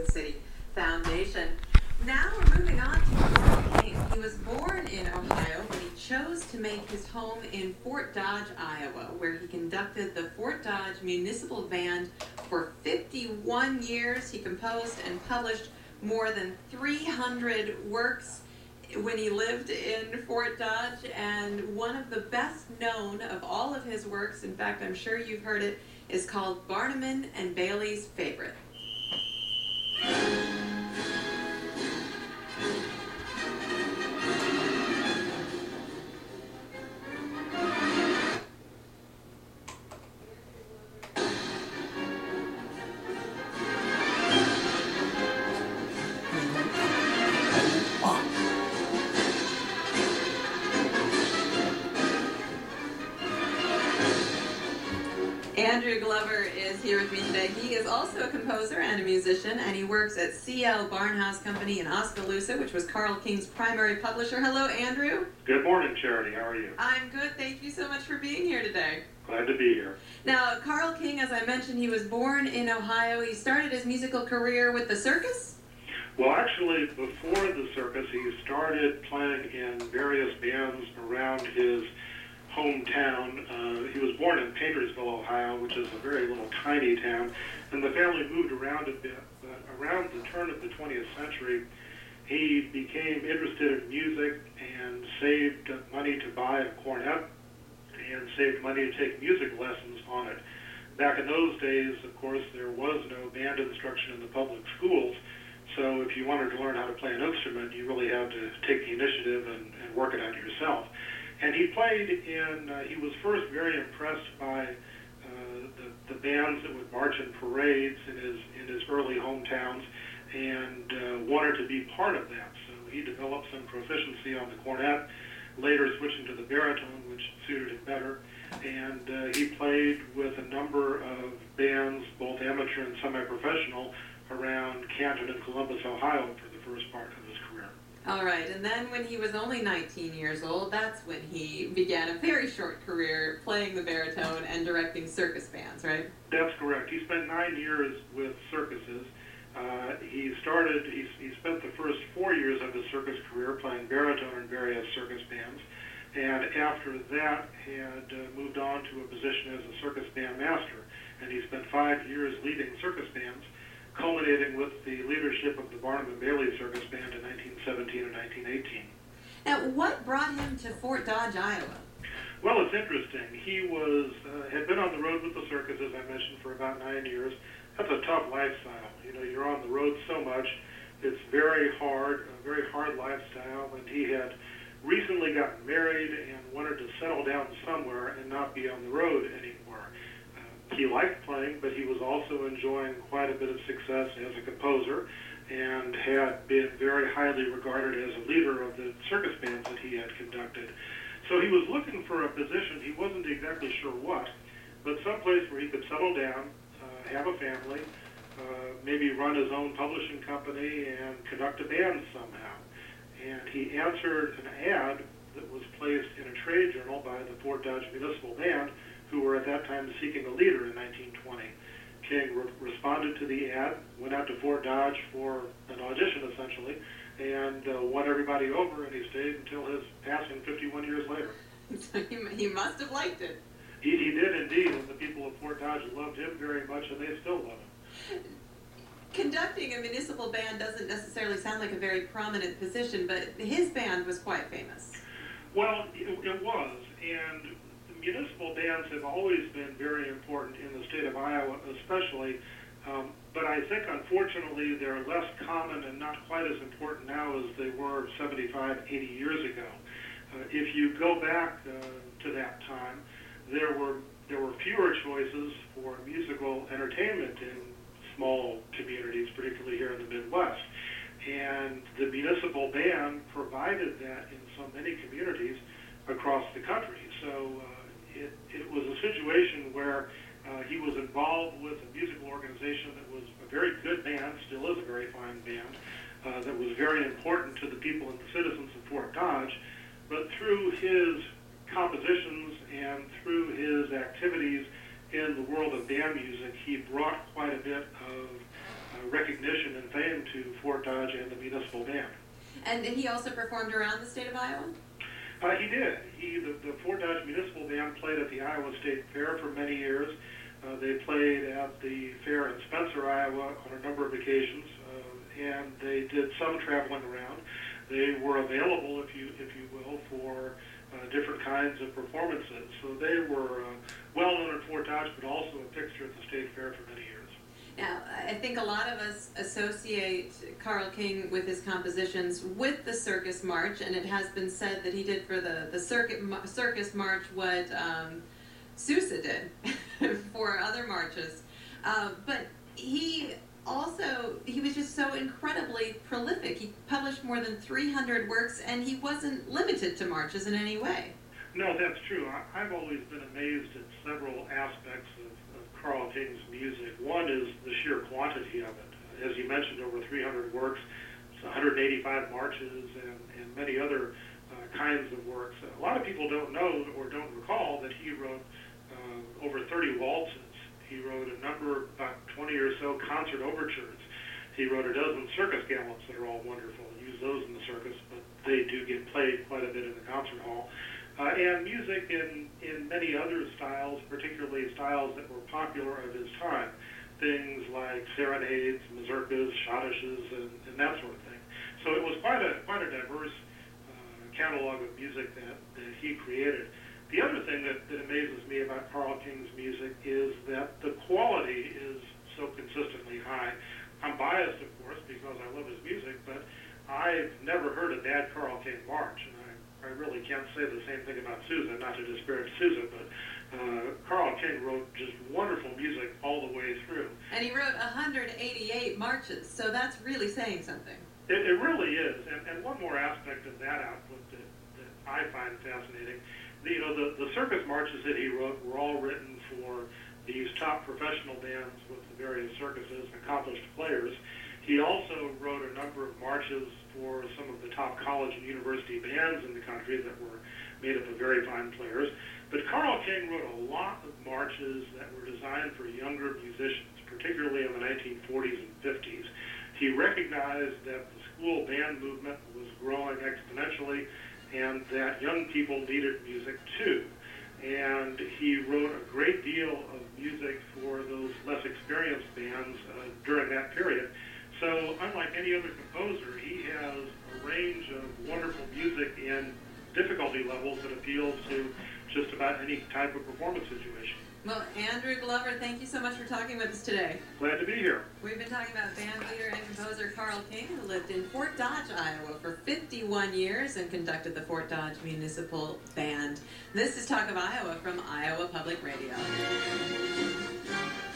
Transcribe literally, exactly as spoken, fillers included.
Jefferson City Foundation. Now we're moving on to Carl King. He was born in Ohio, but he chose to make his home in Fort Dodge, Iowa, where he conducted the Fort Dodge Municipal Band for fifty-one years. He composed and published more than three hundred works when he lived in Fort Dodge, and one of the best known of all of his works, in fact, I'm sure you've heard it, is called Barnum and Bailey's Favorite. Andrew Glover is here with me today. He is also a composer and a musician, and he works at C L Barnhouse Company in Oskaloosa, which was Carl King's primary publisher. Hello, Andrew. Good morning, Charity. How are you? I'm good. Thank you so much for being here today. Glad to be here. Now, Carl King, as I mentioned, he was born in Ohio. He started his musical career with the circus? Well, actually, before the circus, he started playing in various bands around his hometown. Uh, he was born in Paintersville, Ohio, which is a very little tiny town, and the family moved around a bit. But around the turn of the twentieth century, he became interested in music and saved money to buy a cornet and saved money to take music lessons on it. Back in those days, of course, there was no band instruction in the public schools, so if you wanted to learn how to play an instrument, you really had to take the initiative and, and work it out yourself. And he played in, uh, he was first very impressed by uh, the, the bands that would march in parades in his, in his early hometowns, and uh, wanted to be part of that. So he developed some proficiency on the cornet, later switching to the baritone, which suited him better. And uh, he played with a number of bands, both amateur and semi-professional, around Canton and Columbus, Ohio, for the first part of his career. All right, and then when he was only nineteen years old, that's when he began a very short career playing the baritone and directing circus bands, right? That's correct. He spent nine years with circuses. Uh, he started, he, he spent the first four years of his circus career playing baritone in various circus bands, and after that had uh, moved on to a position as a circus band master, and he spent five years leading circus bands, culminating with the leadership of the Barnum and Bailey Circus Band in nineteen seventeen and nineteen eighteen. Now, what brought him to Fort Dodge, Iowa? Well, it's interesting. He was uh, had been on the road with the circus, as I mentioned, for about nine years. That's a tough lifestyle. You know, you're on the road so much. It's very hard, a very hard lifestyle, and he had recently gotten married and wanted to settle down somewhere and not be on the road anymore. He liked playing, but he was also enjoying quite a bit of success as a composer and had been very highly regarded as a leader of the circus bands that he had conducted. So he was looking for a position, he wasn't exactly sure what, but someplace where he could settle down, uh, have a family, uh, maybe run his own publishing company and conduct a band somehow. And he answered an ad that was placed in a trade journal by the Fort Dodge Municipal Band, who were at that time seeking a leader in nineteen twenty. King re responded to the ad, went out to Fort Dodge for an audition, essentially, and uh, won everybody over, and he stayed until his passing fifty-one years later. So he, he must have liked it. He, he did indeed, and the people of Fort Dodge loved him very much, and they still love him. Conducting a municipal band doesn't necessarily sound like a very prominent position, but his band was quite famous. Well, it, it was, and municipal bands have always been very important in the state of Iowa, especially, um, but I think unfortunately they're less common and not quite as important now as they were seventy-five, eighty years ago. Uh, if you go back uh, to that time, there were there were fewer choices for musical entertainment in small communities, particularly here in the Midwest, and the municipal band provided that in so many communities across the country. So. Uh, It, it was a situation where uh, he was involved with a musical organization that was a very good band, still is a very fine band, uh, that was very important to the people and the citizens of Fort Dodge. But through his compositions and through his activities in the world of band music, he brought quite a bit of uh, recognition and fame to Fort Dodge and the municipal band. And he also performed around the state of Iowa? Uh, he did. He, the, the Fort Dodge Municipal Band played at the Iowa State Fair for many years. Uh, they played at the fair in Spencer, Iowa on a number of occasions, uh, and they did some traveling around. They were available, if you if you will, for uh, different kinds of performances. So they were uh, well known at Fort Dodge, but also a fixture at the State Fair for many years. Now, I think a lot of us associate Carole King with his compositions with the Circus March, and it has been said that he did for the, the circuit, Circus March what um, Sousa did for other marches. Uh, but he also, he was just so incredibly prolific. He published more than three hundred works, and he wasn't limited to marches in any way. No, that's true. I, I've always been amazed at several aspects of Carole King's music. One is the sheer quantity of it. As you mentioned, over three hundred works, one hundred eighty-five marches, and, and many other uh, kinds of works. A lot of people don't know or don't recall that he wrote uh, over thirty waltzes. He wrote a number, about twenty or so concert overtures. He wrote a dozen circus gallants that are all wonderful. Use those in the circus, but they do get played quite a bit in the concert hall. Uh, and music in, in many other styles, particularly styles that were popular of his time. Things like serenades, mazurkas, schottisches, and, and that sort of thing. So it was quite a quite a diverse uh, catalog of music that, that he created. The other thing that, that amazes me about Carole King's music is that the quality is so consistently high. I'm biased, of course, because I love his music, but I've never heard a bad Carole King march. And I I really can't say the same thing about Sousa, not to disparage Sousa, but uh, Carole King wrote just wonderful music all the way through. And he wrote one hundred eighty-eight marches, so that's really saying something. It, it really is. And, and one more aspect of that output that, that I find fascinating, the, you know, the, the circus marches that he wrote were all written for these top professional bands with the various circuses, accomplished players. He also wrote a number of marches for some of the top college and university bands in the country that were made up of very fine players. But Carole King wrote a lot of marches that were designed for younger musicians, particularly in the nineteen forties and fifties. He recognized that the school band movement was growing exponentially and that young people needed music too. And he wrote a great deal of music for those less experienced bands uh, during that period. So unlike any other composer, he has a range of wonderful music in difficulty levels that appeals to just about any type of performance situation. Well, Andrew Glover, thank you so much for talking with us today. Glad to be here. We've been talking about band leader and composer Carole King, who lived in Fort Dodge, Iowa for fifty-one years and conducted the Fort Dodge Municipal Band. This is Talk of Iowa from Iowa Public Radio.